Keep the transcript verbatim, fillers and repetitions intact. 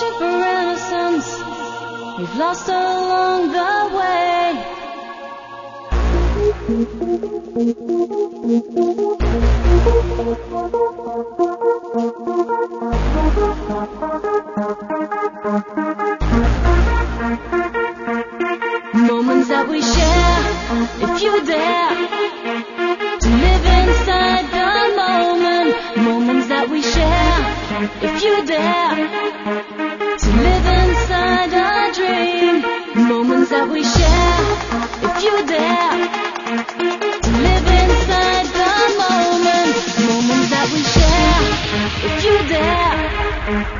longing for innocence we've lost along the way. Moments that we share, if you dare to live inside the moment. Moments that we share, if you dare to live inside a dream. Moments that we share, if you dare to live inside the moment. Moments that we share, if you dare.